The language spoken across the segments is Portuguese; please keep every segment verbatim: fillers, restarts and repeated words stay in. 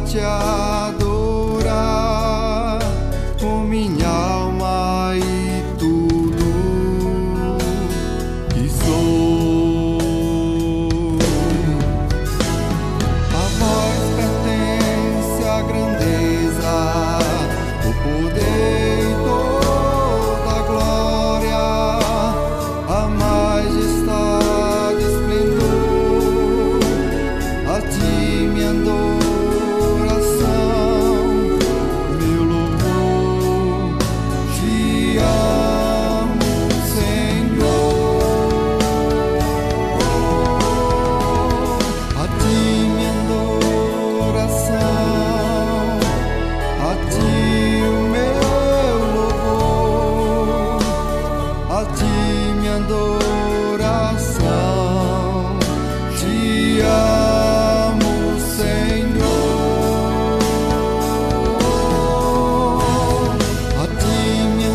te adorar com minha alma e tudo que sou. A vós pertence a grandeza, o poder e toda a glória, a majestade, esplendor. A ti minha adoração, meu louvor. Te amo, Senhor. A ti minha adoração, a ti o meu louvor. A ti minha adoração. Te amo, Senhor. A ti minha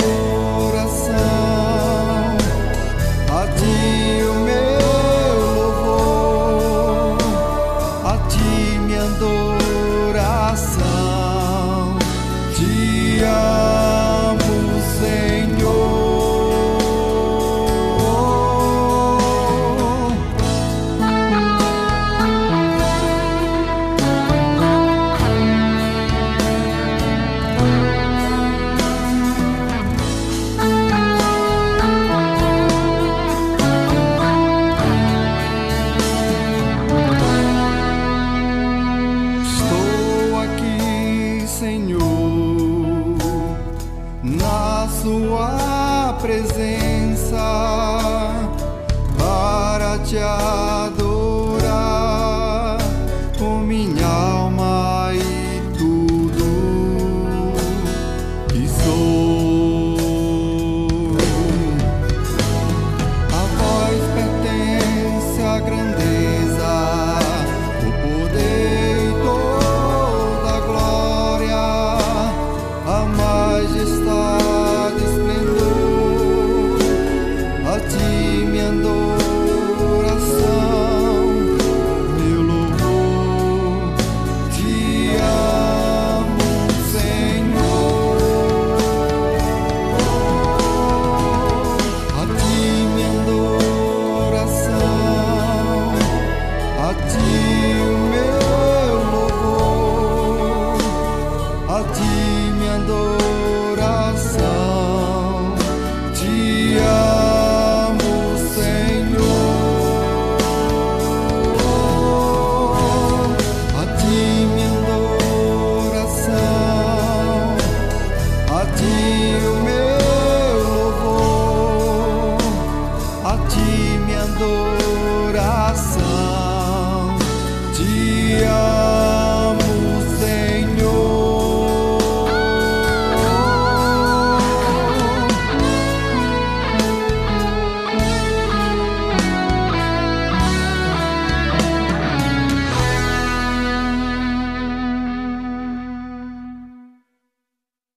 adoração, a ti o meu louvor. A ti minha adoração.